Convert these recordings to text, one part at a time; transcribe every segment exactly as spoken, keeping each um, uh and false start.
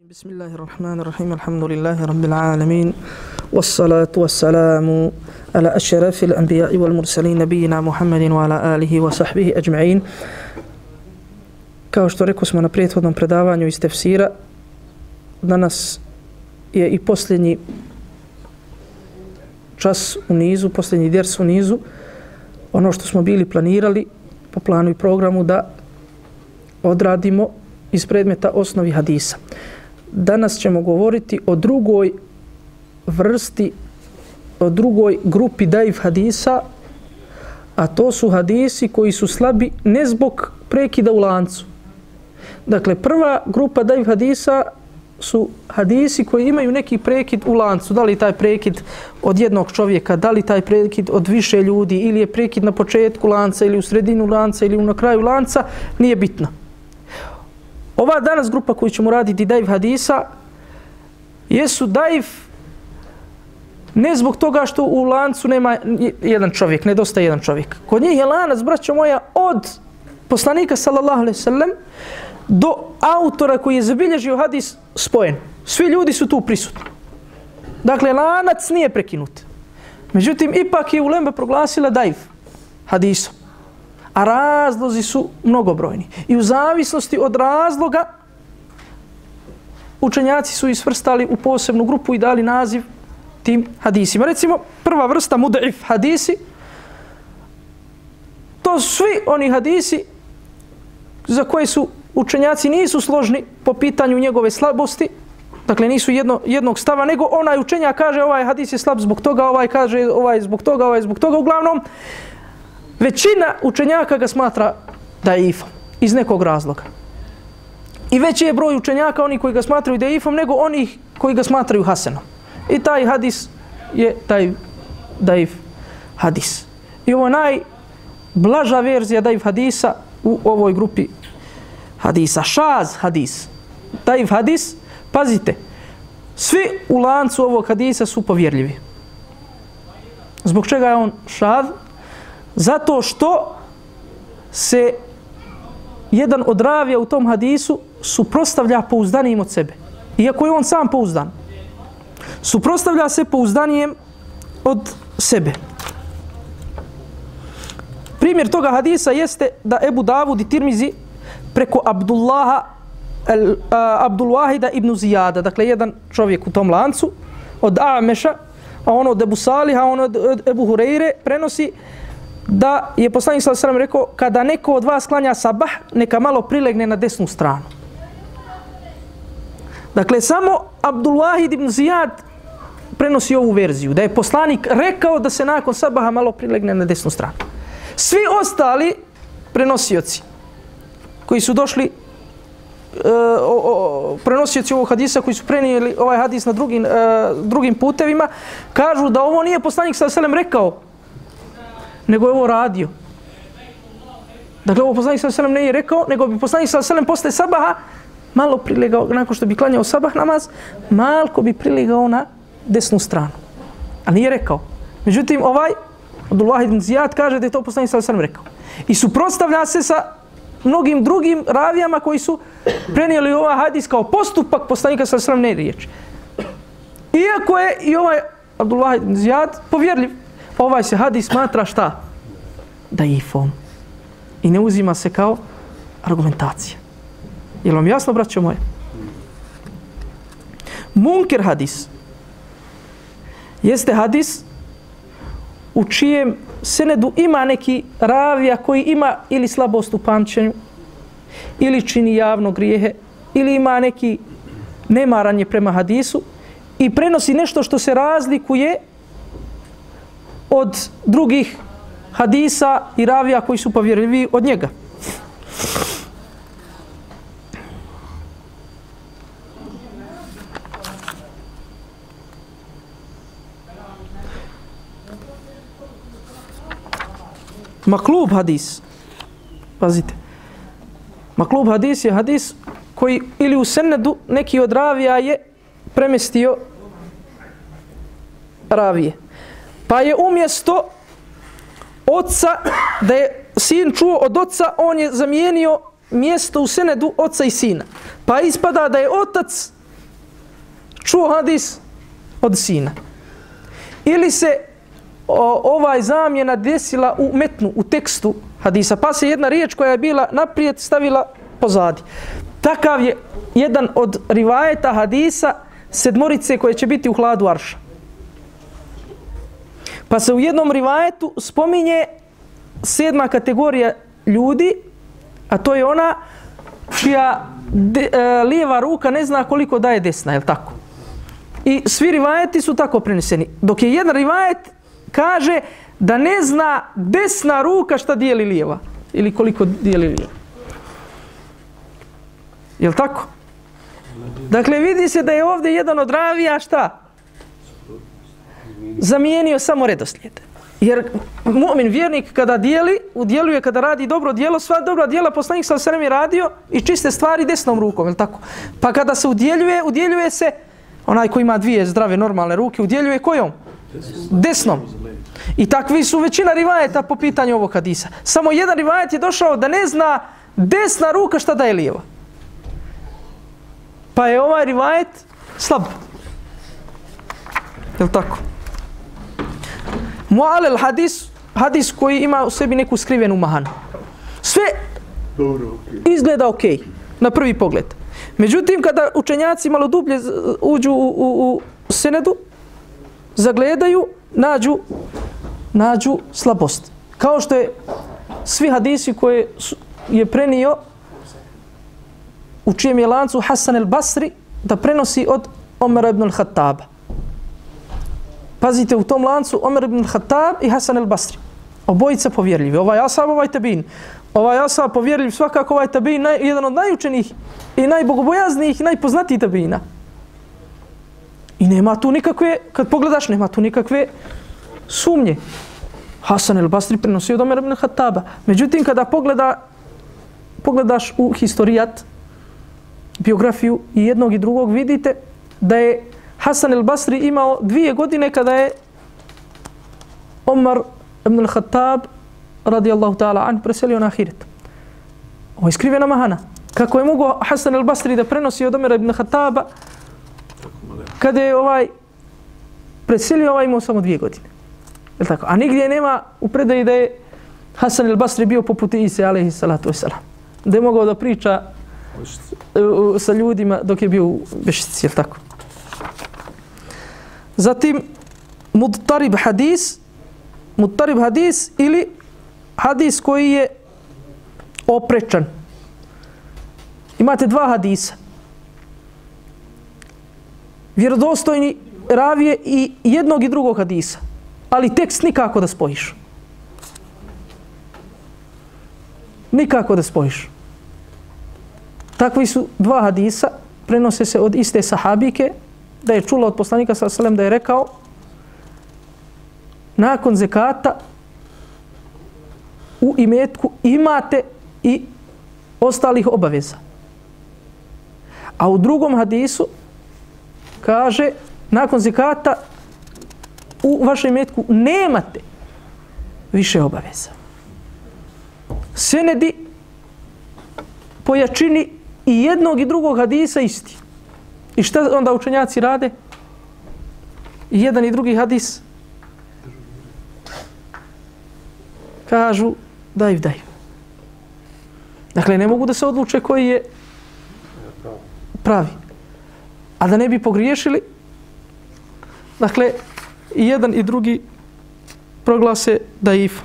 بسم الله الرحمن الرحيم الحمد لله رب العالمين والصلاة والسلام على أشرف الأنبياء والمرسلين نبينا محمد وعلى آله وصحبه أجمعين. Kao što rekao smo na prethodnom predavanju iz tefsira, danas je i posljednji čas u nizu, posljednji ders u nizu, ono što smo bili planirali po planu i programu da odradimo iz predmeta osnovi hadisa. Danas ćemo govoriti o drugoj vrsti, o drugoj grupi daif hadisa, a to su hadisi koji su slabi ne zbog prekida u lancu. Dakle, prva grupa daif hadisa su hadisi koji imaju neki prekid u lancu. Da li taj prekid od jednog čovjeka, da li taj prekid od više ljudi, ili je prekid na početku lanca, ili u sredinu lanca, ili na kraju lanca, nije bitno. Ova danas grupa koju ćemo raditi daif hadisa jesu daif ne zbog toga što u lancu nema jedan čovjek, nedostaje jedan čovjek. Kod njih je lanac, braćo moja, od poslanika sallallahu alejhi ve sellem do autora koji je zabilježio hadis spojen. Svi ljudi su tu prisutni. Dakle, lanac nije prekinut. Međutim, ipak je ulema proglasila daif hadisom. A razlozi su mnogobrojni. I u zavisnosti od razloga učenjaci su isvrstali u posebnu grupu i dali naziv tim hadisima. Recimo, prva vrsta mud'if hadisi, to su svi oni hadisi za koje su učenjaci nisu složni po pitanju njegove slabosti, dakle nisu jedno, jednog stava, nego onaj učenjak kaže ovaj hadis je slab zbog toga, ovaj kaže ovaj zbog toga, ovaj zbog toga. Uglavnom, većina učenjaka ga smatra daifom iz nekog razloga. I veći je broj učenjaka oni koji ga smatraju daifom nego onih koji ga smatraju hasenom. I taj hadis je taj daif hadis. I ovo je najblaža verzija daif hadisa u ovoj grupi hadisa. Šaz hadis. Daif hadis, pazite, svi u lancu ovog hadisa su povjerljivi. Zbog čega je on šaz? Zato što se jedan od ravija u tom hadisu suprotstavlja pouzdanijim od sebe. Iako je on sam pouzdan. Suprotstavlja se pouzdanijem od sebe. Primjer toga hadisa jeste da Ebu Davud i Tirmizi preko Abdullaha, el, uh, Abdulwahida ibn Zijada, dakle jedan čovjek u tom lancu, od A'meša, a on od Ebu Saliha, a on od, od Ebu Hureyre, prenosi da je poslanik sallallahu alejhi ve sellem rekao kada neko od vas klanja sabah, neka malo prilegne na desnu stranu. Dakle, samo Abdulwahid ibn Zijad prenosi ovu verziju, da je poslanik rekao da se nakon sabaha malo prilegne na desnu stranu. Svi ostali prenosioci koji su došli, uh, o, o, prenosioci ovog hadisa koji su prenijeli ovaj hadis na drugim, uh, drugim putevima, kažu da ovo nije poslanik sallallahu alejhi ve sellem rekao, nego je ovo radio. Dakle, ovo poslanik sallallahu alejhi ve sellem nije rekao, nego bi poslanik sallallahu alejhi ve sellem posle sabaha malo prilegao, nakon što bi klanjao sabah namaz, malko bi prilegao na desnu stranu. A nije rekao. Međutim, ovaj Abdulwahid ibn Zijad kaže da je to poslanik sallallahu alejhi ve sellem rekao. I suprotstavlja se sa mnogim drugim ravijama koji su prenijeli ovaj hadis kao postupak poslanika sallallahu alejhi ve sellem, ne riječ. Iako je i ovaj Abdulwahid ibn Zijad povjerljiv, ovaj se hadis smatra šta? Daifom. I ne uzima se kao argumentacija. Je li vam jasno, braćo moje? Munker hadis jeste hadis u čijem senedu ima neki ravija koji ima ili slabost u pamćenju, ili čini javno grijehe, ili ima neki nemaranje prema hadisu i prenosi nešto što se razlikuje od drugih hadisa i ravija koji su povjerljivi od njega. Maklub hadis, pazite, maklub hadis je hadis koji ili u senedu neki od ravija je premestio ravije. Pa je umjesto oca, da je sin čuo od oca, on je zamijenio mjesto u senedu oca i sina. Pa ispada da je otac čuo hadis od sina. Ili se o, ovaj zamjena desila u metnu, u tekstu hadisa, pa se jedna riječ koja je bila naprijed stavila pozadi. Takav je jedan od rivajeta hadisa sedmorice koje će biti u hladu arša. Pa se u jednom rivajetu spominje sedma kategorija ljudi, a to je ona čija de, e, lijeva ruka ne zna koliko daje desna, je li tako? I svi rivajeti su tako preneseni. Dok je jedan rivajet kaže da ne zna desna ruka šta dijeli lijeva ili koliko dijeli lijeva. Je li tako? Dakle, vidi se da je ovdje jedan od ravija šta? Zamijenio samo redoslijed. Jer mu'min, vjernik, kada dijeli, udjeljuje, kada radi dobro djelo, sva dobra djela poslanik sallallahu alejhi ve sellem je radio i čiste stvari desnom rukom, je li tako? Pa kada se udjeljuje, udjeljuje se, onaj koji ima dvije zdrave, normalne ruke, udjeljuje kojom? Desnom. I takvi su većina rivajeta po pitanju ovog hadisa. Samo jedan rivajet je došao da ne zna desna ruka šta daje lijeva. Pa je ovaj rivajet slab. Je li tako? Mu'alel hadis, hadis koji ima u sebi neku skrivenu mahanu. Sve dobro, okay. Izgleda ok, na prvi pogled. Međutim, kada učenjaci malo dublje uđu u, u, u senedu, zagledaju, nađu, nađu slabost. Kao što je svi hadisi koje je prenio u čijem je lancu Hasan el-Basri da prenosi od Omera ibn al-Khattaba. Pazite, u tom lancu Omer ibn al-Khattab i Hasan el-Basri. Obojica povjerljivi. Ovaj ashab, ovaj tabin. Ovaj ashab povjerljiv, svakako ovaj tabin, naj, jedan od najučenijih i najbogobojaznijih i najpoznatijih tabina. I nema tu nikakve, kad pogledaš, nema tu nikakve sumnje. Hasan el-Basri prenosi od Omer ibn al-Khattaba. Međutim, kada pogleda, pogledaš u historijat, biografiju i jednog i drugog, vidite da je Hasan el-Basri imao dvije godine kada je Omar ibn al-Khattab radijallahu ta'ala an preselio na ahiret. Ovo je skrivena mahana. Kako je mogao Hasan el-Basri da prenosi od Omera ibn al-Khattaba kada je ovaj preselio, ovaj imao samo dvije godine. Je li tako? A nigdje nema u predaji da je Hasan el-Basri bio poput Ise alejhi salatu vesselam. Da je mogao da priča sa ljudima dok je bio u bešici, je li tako? Zatim, mudtarib hadis, mudtarib hadis ili hadis koji je oprečan. Imate dva hadisa. Vjerodostojni ravije i jednog i drugog hadisa. Ali tekst nikako da spojiš. Nikako da spojiš. Takvi su dva hadisa, prenose se od iste sahabike, da je čula od poslanika sallallahu alejhi ve sellem da je rekao nakon zekata u imetku imate i ostalih obaveza. A u drugom hadisu kaže nakon zekata u vašem imetku nemate više obaveza. Senedi po jačini i jednog i drugog hadisa isti. I šta onda učenjaci rade? I jedan i drugi hadis kažu daj, daj. Dakle, ne mogu da se odluče koji je pravi. A da ne bi pogriješili, dakle, i jedan i drugi proglase daif.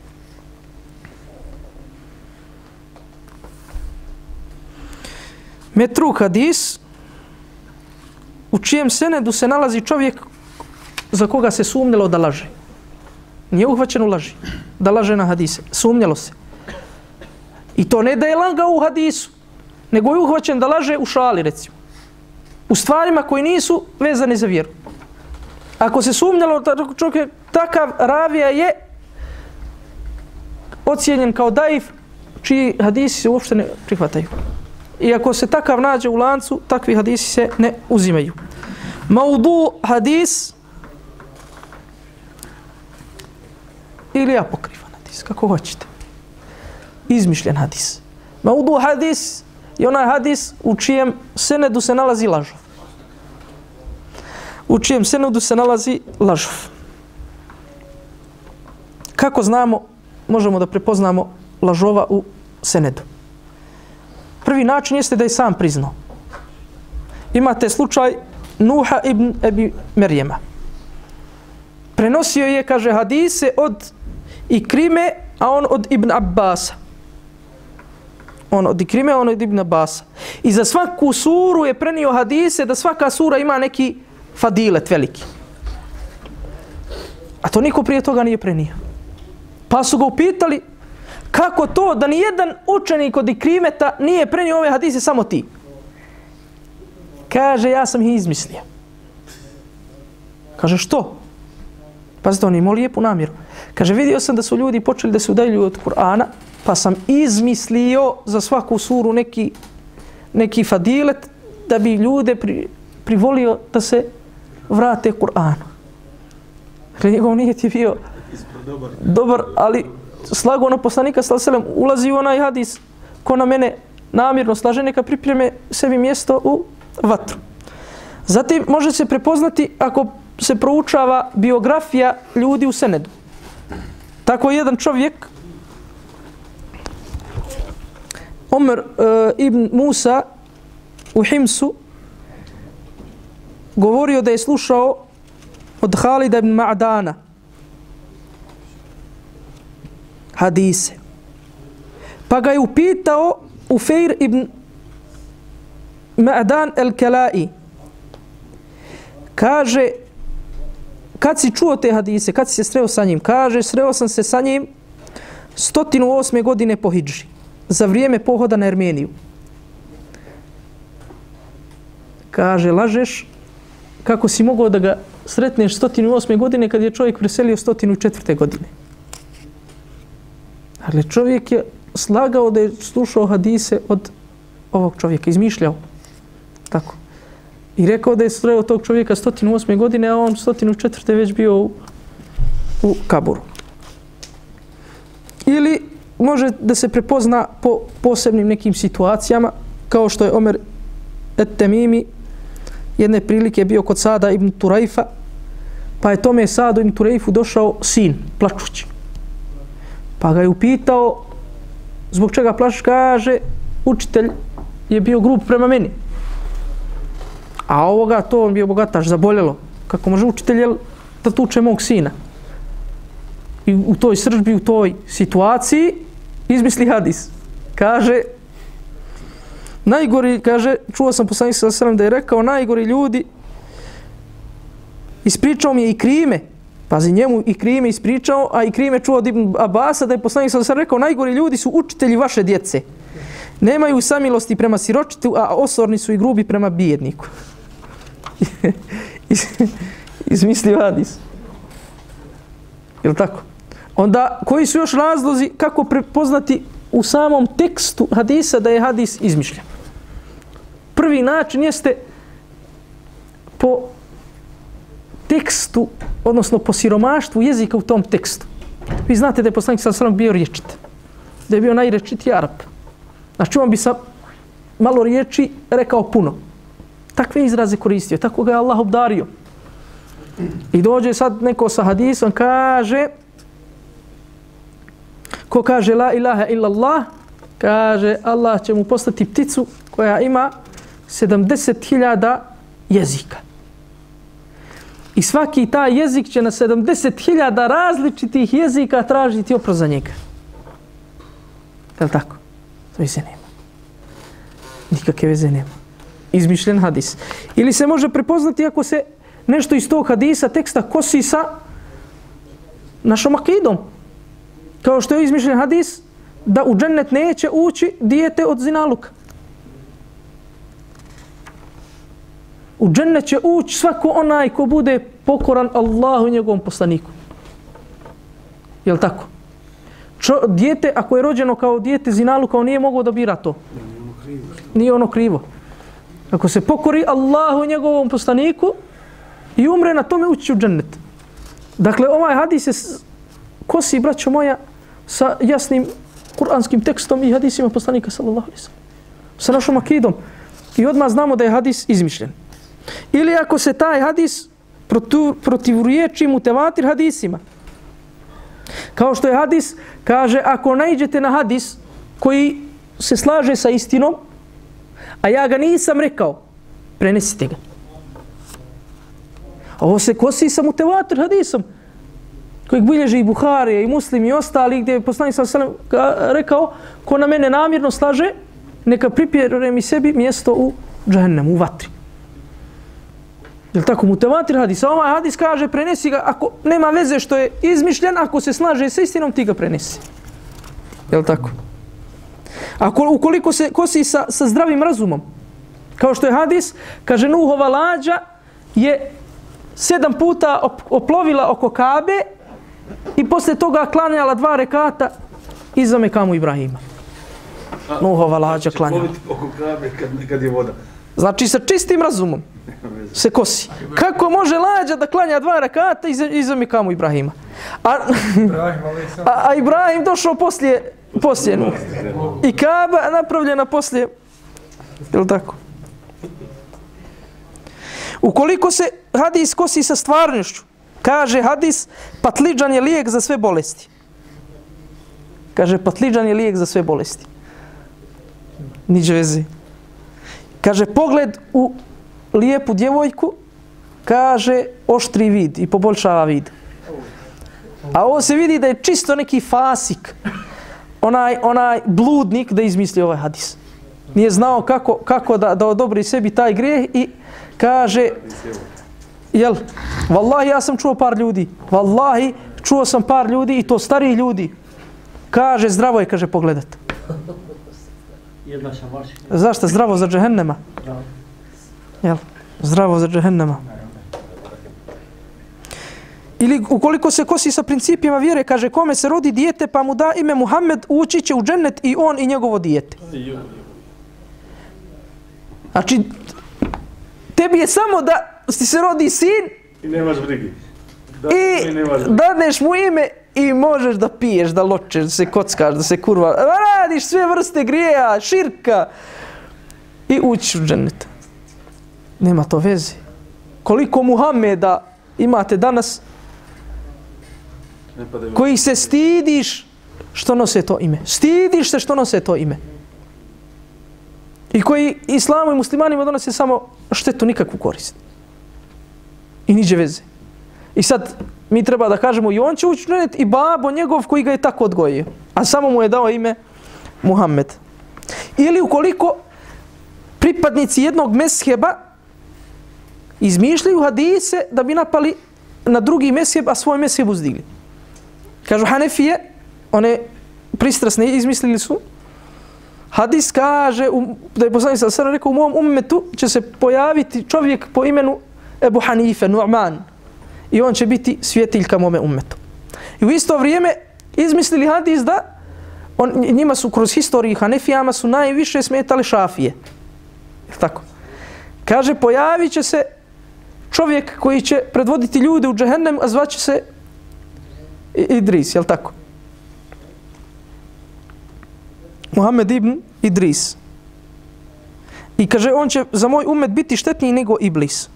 Metruk hadis u čijem senedu se nalazi čovjek za koga se sumnjalo da laže. Nije uhvaćen u laži. Da laže na hadise. Sumnjalo se. I to ne da je lagao u hadisu, nego je uhvaćen da laže u šali, recimo. U stvarima koji nisu vezane za vjeru. Ako se sumnjalo da čovjek, takav ravija je ocijenjen kao daif, čiji hadisi se uopšte ne prihvataju. I ako se takav nađe u lancu, takvi hadisi se ne uzimaju. Maudu hadis ili apokrifan hadis, kako hoćete. Izmišljen hadis. Maudu hadis je onaj hadis u čijem senedu se nalazi lažov. u čijem senedu se nalazi lažov. Kako znamo, možemo da prepoznamo lažova u senedu? Prvi način jeste da je sam priznao. Imate slučaj Nuha ibn Ebi Merjema. Prenosio je, kaže, hadise od Ikrime, a on od Ibn Abbasa. On od Ikrime, a on od Ibn Abbasa. I za svaku suru je prenio hadise da svaka sura ima neki fadilet veliki. A to niko prije toga nije prenio. Pa su ga upitali kako to da nijedan učenik od Ikrimeta nije prenio ove hadise, samo ti. Kaže, ja sam ih izmislio. Kaže, što? Pazite, on imao lijepu namjeru. Kaže, vidio sam da su ljudi počeli da se udaljuju od Kur'ana, pa sam izmislio za svaku suru neki, neki fadilet da bi ljude pri, privolio da se vrate Kur'anu. Dakle, njegov nijet je bio dobar, dobar ali slago na poslanika sallallahu alejhi ve sellem, ulazi u onaj hadis ko na mene namjerno slaže, neka pripreme sebi mjesto u vatru. Zatim može se prepoznati ako se proučava biografija ljudi u senedu. Tako jedan čovjek, Omer uh, ibn Musa u Himsu, govorio da je slušao od Halida ibn Ma'dana hadise. Pa ga je upitao Ufejr ibn Ma'dan el-Kelai. Kaže, kad si čuo te hadise, kad si se sreo sa njim? Kaže, sreo sam se sa njim sto osme godine po hidži, za vrijeme pohoda na Armeniju. Kaže, lažeš, kako si mogao da ga sretneš sto osme godine kad je čovjek preselio sto četvrte godine. Ali čovjek je slagao da je slušao hadise od ovog čovjeka, izmišljao. Tako. I rekao da je sreo tog čovjeka sto osme godine, a on sto četvrte već bio u, u kaburu. Ili može da se prepozna po posebnim nekim situacijama, kao što je Omer et-Temimi jedne prilike bio kod Sada ibn Turajfa, pa je tome Sadu ibn Turajfu došao sin, plačući. Pa ga je upitao, zbog čega plačeš? Kaže, učitelj je bio grub prema meni. A ovoga, to on bio bogataš, zaboljelo. Kako može učitelj da tuče mog sina? I u toj sržbi, u toj situaciji, izmisli hadis. Kaže, najgori, kaže, čuo sam poslanik sallallahu alejhi ve sellem da je rekao, najgori ljudi, ispričao mi je Ikrime, pazi, njemu Ikrime ispričao, a Ikrime čuo od Ibn Abasa da je poslanik sallallahu alejhi ve sellem rekao, najgori ljudi su učitelji vaše djece. Nemaju samilosti prema siročitu, a osorni su i grubi prema bijedniku. Izmislio hadis. Jel' tako? Onda, koji su još razlozi kako prepoznati u samom tekstu hadisa da je hadis izmišljen? Prvi način jeste po tekstu, odnosno po siromaštvu jezika u tom tekstu. Vi znate da je poslanik sallallahu alejhi ve sellem bio rječit. Da je bio najrečitiji Arap. Znači on bi sa malo riječi rekao puno. Takve izraze koristio, tako ga je Allah obdario. I dođe sad neko sa hadisom, kaže, ko kaže la ilaha illallah, kaže Allah će mu poslati pticu koja ima sedamdeset hiljada jezika. I svaki taj jezik će na sedamdeset hiljada različitih jezika tražiti oprost za njega. Je li tako? To veze nema. Nikakve veze nema. Izmišljen hadis. Ili se može prepoznati ako se nešto iz tog hadisa, teksta kosi sa našom akidom. Kao što je izmišljen hadis da u džennet neće ući dijete od zinaluka. U džennet će ući svako onaj ko bude pokoran Allahu i njegovom poslaniku. Je li tako? Čo, dijete, ako je rođeno kao dijete zinaluka, on nije mogao da bira to. Nije ono krivo. Ako se pokori Allahu i njegovom poslaniku i umre na tome, ući u džennet. Dakle, ovaj hadis je kosi, braćo moja, sa jasnim kuranskim tekstom i hadisima poslanika sallallahu alejhi ve sellem. Sa našom akidom. I odmah znamo da je hadis izmišljen. Ili ako se taj hadis protiv, protivriječi mutevatir hadisima. Kao što je hadis, kaže, ako naiđete na hadis koji se slaže sa istinom, a ja ga nisam rekao, prenesite ga. Ovo se kosi sa mutevatir hadisom, kojeg bilježi i Buharija i Muslim i ostali, gdje je poslanik sallallahu alejhi ve sellem rekao, ko na mene namjerno slaže, neka pripere mi sebi mjesto u džehennemu, u vatri. Jel tako, mutevatir hadis? A ovaj hadis kaže, prenesi ga, ako nema veze što je izmišljen, ako se slaže sa istinom, ti ga prenesi. Jel tako? Ako ukoliko se kosi sa, sa zdravim razumom, kao što je hadis, kaže, Nuhova lađa je sedam puta op, oplovila oko Kabe i posle toga klanjala dva rekata iza mekamu Ibrahima. Nuhova lađa klanjala. Oko Kabe kad, kad je voda. Znači sa čistim razumom se kosi. Kako može lađa da klanja dva rekata iza, iza mekamu Ibrahima? A, a, a Ibrahim došao poslije, poslije Nuh. I Kaba napravljena poslije. Je li tako? Ukoliko se hadis kosi sa stvarnošću, kaže hadis, patliđan je lijek za sve bolesti. Kaže, patliđan je lijek za sve bolesti. Niđe veze. Kaže, pogled u lijepu djevojku, kaže, oštri vid i poboljšava vid. A ovo se vidi da je čisto neki fasik, onaj, onaj bludnik da izmisli ovaj hadis. Nije znao kako, kako da, da odobri sebi taj grijeh i kaže, jel, vallahi ja sam čuo par ljudi, vallahi čuo sam par ljudi i to starih ljudi. Kaže, zdravo je, kaže, pogledat. Zašto? Zdravo za džehennema. Jel, zdravo za džehennema. Ili ukoliko se kosi sa principima vjere, kaže, kome se rodi dijete pa mu da ime Muhammed, ući će u džennet i on i njegovo dijete. Znači, tebi je samo da ti se rodi sin i nemaš brigi. Da, i dadneš mu ime i možeš da piješ, da ločeš, da se kockaš, da se kurva, radiš sve vrste grijeha, širka i ući u džennet. Nema to veze. Koliko Muhammeda imate danas koji se stidiš što nose to ime. Stidiš se što nose to ime. I koji islamu i muslimanima donose samo štetu, nikakvu korist. I niđe veze. I sad mi treba da kažemo i on će ući u džennet i babo njegov koji ga je tako odgojio. A samo mu je dao ime Muhammed. Ili ukoliko pripadnici jednog mezheba izmišljaju hadise da bi napali na drugi mezheb, a svoj mezheb uzdigli. Kažu Hanefije, one pristrasne izmislili su, hadis kaže, um, da je poslanik sallallahu alejhi ve sellem rekao, u mom ummetu će se pojaviti čovjek po imenu Ebu Hanife, Nu'man. I on će biti svjetiljka mome ummetu. I u isto vrijeme izmislili hadis da on, njima su kroz historiju Hanefijama su najviše smetali šafije. Tako. Kaže, pojavit će se čovjek koji će predvoditi ljude u džehennem, a zvaće se Idris, jel tako? Muhammed ibn Idris. I kaže, on će za moj umet biti štetniji nego Iblis.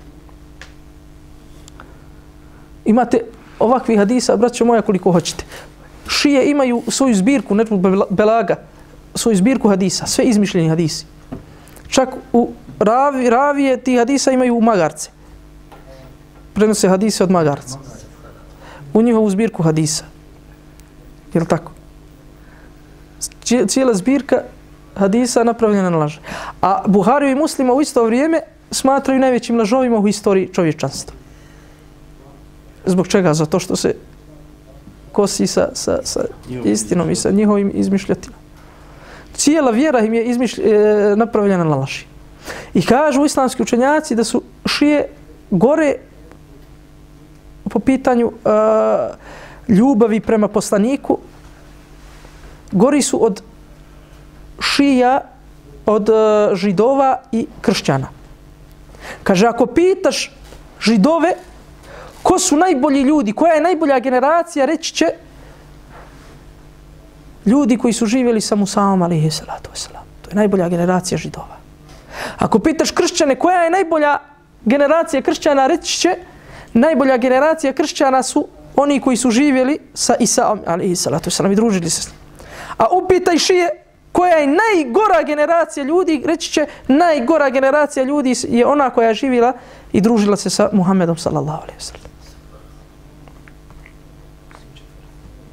Imate ovakvi hadisa, braćo moja, koliko hoćete. Šije imaju svoju zbirku, Netful Belaga, svoju zbirku hadisa, sve izmišljeni hadisi. Čak u ravi, ravije ti hadisa imaju magarce. Prenose hadise od magarca. U njihovu zbirku hadisa. Je li tako? Cijela zbirka hadisa napravljena na laže. A Buhariju i Muslima u isto vrijeme smatraju najvećim lažovima u historiji čovječanstva. Zbog čega? Zato što se kosi sa, sa, sa istinom i sa njihovim izmišljotima. Cijela vjera im je izmišlj, e, napravljena na laži. I kažu islamski učenjaci da su šije gore po pitanju e, ljubavi prema poslaniku, gori su od šija, od e, židova i kršćana. Kaže, ako pitaš židove ko su najbolji ljudi, koja je najbolja generacija, reći će ljudi koji su živjeli sa Musaom alejhi salatu vesselam. To je najbolja generacija židova. Ako pitaš kršćane koja je najbolja generacija kršćana, reći će najbolja generacija kršćana su oni koji su živjeli sa Isaom, alejhi salatu vesselam, i družili se s njim. A upitaj šije, koja je najgora generacija ljudi, reći će, najgora generacija ljudi je ona koja je živjela i družila se sa Muhammedom sallallahu alejhi ve sellem.